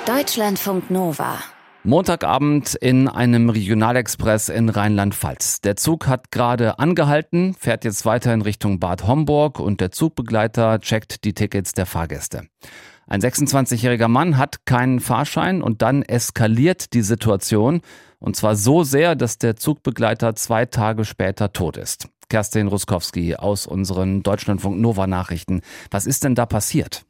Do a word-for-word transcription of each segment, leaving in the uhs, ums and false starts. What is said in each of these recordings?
Deutschlandfunk Nova. Montagabend in einem Regionalexpress in Rheinland-Pfalz. Der Zug hat gerade angehalten, fährt jetzt weiter in Richtung Bad Homburg und der Zugbegleiter checkt die Tickets der Fahrgäste. Ein sechsundzwanzigjähriger Mann hat keinen Fahrschein und dann eskaliert die Situation. Und zwar so sehr, dass der Zugbegleiter zwei Tage später tot ist. Kerstin Ruskowski aus unseren Deutschlandfunk Nova Nachrichten. Was ist denn da passiert?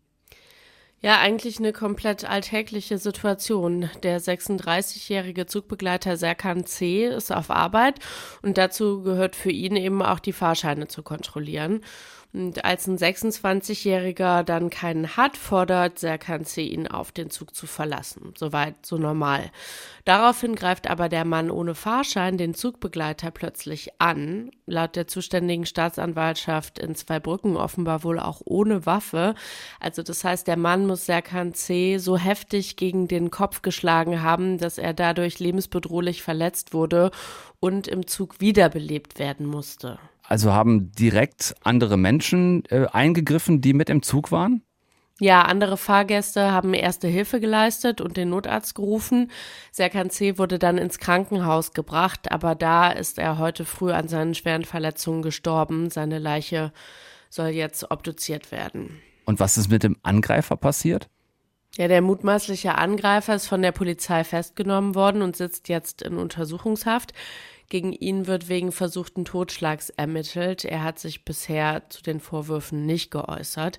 Ja, eigentlich eine komplett alltägliche Situation. Der sechsunddreißigjährige Zugbegleiter Serkan C. ist auf Arbeit und dazu gehört für ihn eben auch die Fahrscheine zu kontrollieren. Und als ein sechsundzwanzigjähriger dann keinen hat, fordert Serkan C. ihn auf, den Zug zu verlassen. Soweit so normal. Daraufhin greift aber der Mann ohne Fahrschein den Zugbegleiter plötzlich an. Laut der zuständigen Staatsanwaltschaft in Zweibrücken offenbar wohl auch ohne Waffe. Also das heißt, der Mann muss Serkan C. so heftig gegen den Kopf geschlagen haben, dass er dadurch lebensbedrohlich verletzt wurde und im Zug wiederbelebt werden musste. Also haben direkt andere Menschen äh, eingegriffen, die mit im Zug waren? Ja, andere Fahrgäste haben erste Hilfe geleistet und den Notarzt gerufen. Serkan C. wurde dann ins Krankenhaus gebracht, aber da ist er heute früh an seinen schweren Verletzungen gestorben. Seine Leiche soll jetzt obduziert werden. Und was ist mit dem Angreifer passiert? Ja, der mutmaßliche Angreifer ist von der Polizei festgenommen worden und sitzt jetzt in Untersuchungshaft. Gegen ihn wird wegen versuchten Totschlags ermittelt. Er hat sich bisher zu den Vorwürfen nicht geäußert.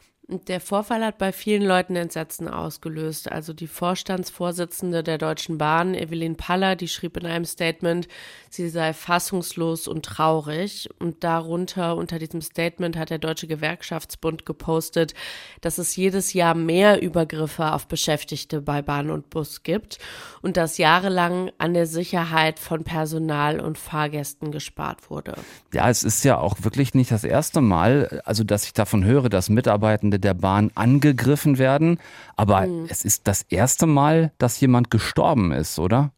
Der Vorfall hat bei vielen Leuten Entsetzen ausgelöst. Also die Vorstandsvorsitzende der Deutschen Bahn, Evelyn Paller, die schrieb in einem Statement, sie sei fassungslos und traurig. Und darunter, unter diesem Statement, hat der Deutsche Gewerkschaftsbund gepostet, dass es jedes Jahr mehr Übergriffe auf Beschäftigte bei Bahn und Bus gibt und dass jahrelang an der Sicherheit von Personal und Fahrgästen gespart wurde. Ja, es ist ja auch wirklich nicht das erste Mal, also dass ich davon höre, dass Mitarbeitende der Bahn angegriffen werden. Aber mhm. es ist das erste Mal, dass jemand gestorben ist, oder?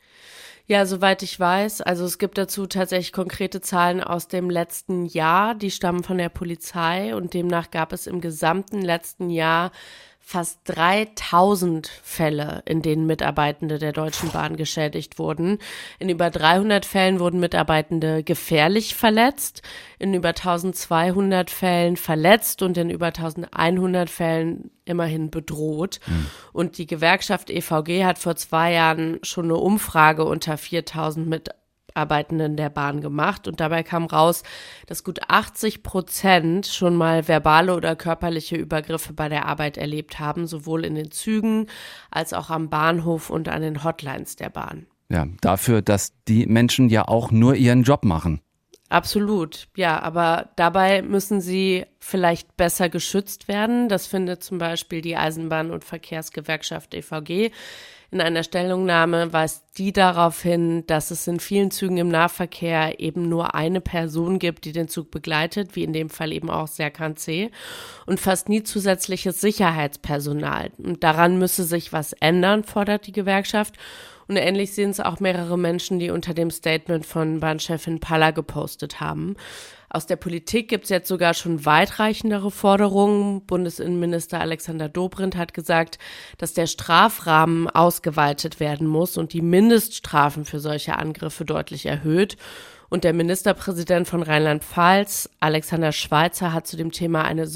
Ja, soweit ich weiß. Also es gibt dazu tatsächlich konkrete Zahlen aus dem letzten Jahr. Die stammen von der Polizei und demnach gab es im gesamten letzten Jahr fast dreitausend Fälle, in denen Mitarbeitende der Deutschen Bahn geschädigt wurden. In über dreihundert Fällen wurden Mitarbeitende gefährlich verletzt, in über eintausendzweihundert Fällen verletzt und in über eintausendeinhundert Fällen immerhin bedroht. Mhm. Und die Gewerkschaft E V G hat vor zwei Jahren schon eine Umfrage unter viertausend Mitarbeitenden Mitarbeitenden der Bahn gemacht und dabei kam raus, dass gut achtzig Prozent schon mal verbale oder körperliche Übergriffe bei der Arbeit erlebt haben, sowohl in den Zügen als auch am Bahnhof und an den Hotlines der Bahn. Ja, dafür, dass die Menschen ja auch nur ihren Job machen. Absolut, ja, aber dabei müssen sie vielleicht besser geschützt werden. Das findet zum Beispiel die Eisenbahn- und Verkehrsgewerkschaft E V G. In einer Stellungnahme weist die darauf hin, dass es in vielen Zügen im Nahverkehr eben nur eine Person gibt, die den Zug begleitet, wie in dem Fall eben auch Serkan C. und fast nie zusätzliches Sicherheitspersonal. Und daran müsse sich was ändern, fordert die Gewerkschaft. Und ähnlich sehen es auch mehrere Menschen, die unter dem Statement von Bahnchefin Paller gepostet haben. Aus der Politik gibt es jetzt sogar schon weitreichendere Forderungen. Bundesinnenminister Alexander Dobrindt hat gesagt, dass der Strafrahmen ausgeweitet werden muss und die Mindeststrafen für solche Angriffe deutlich erhöht. Und der Ministerpräsident von Rheinland-Pfalz, Alexander Schweitzer, hat zu dem Thema eine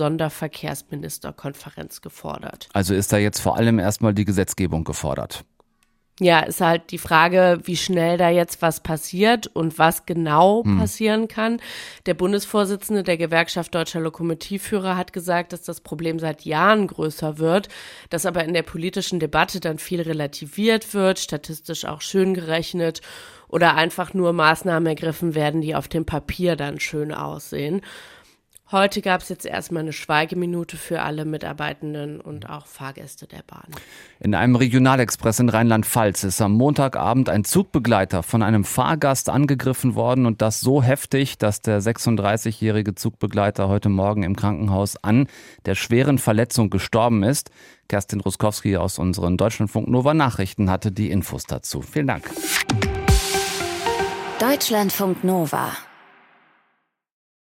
Sonderverkehrsministerkonferenz gefordert. Also ist da jetzt vor allem erstmal die Gesetzgebung gefordert? Ja, ist halt die Frage, wie schnell da jetzt was passiert und was genau hm. passieren kann. Der Bundesvorsitzende der Gewerkschaft Deutscher Lokomotivführer hat gesagt, dass das Problem seit Jahren größer wird, dass aber in der politischen Debatte dann viel relativiert wird, statistisch auch schön gerechnet oder einfach nur Maßnahmen ergriffen werden, die auf dem Papier dann schön aussehen. Heute gab es jetzt erstmal eine Schweigeminute für alle Mitarbeitenden und auch Fahrgäste der Bahn. In einem Regionalexpress in Rheinland-Pfalz ist am Montagabend ein Zugbegleiter von einem Fahrgast angegriffen worden und das so heftig, dass der sechsunddreißigjährige Zugbegleiter heute Morgen im Krankenhaus an der schweren Verletzung gestorben ist. Kerstin Ruskowski aus unseren Deutschlandfunk Nova Nachrichten hatte die Infos dazu. Vielen Dank. Deutschlandfunk Nova.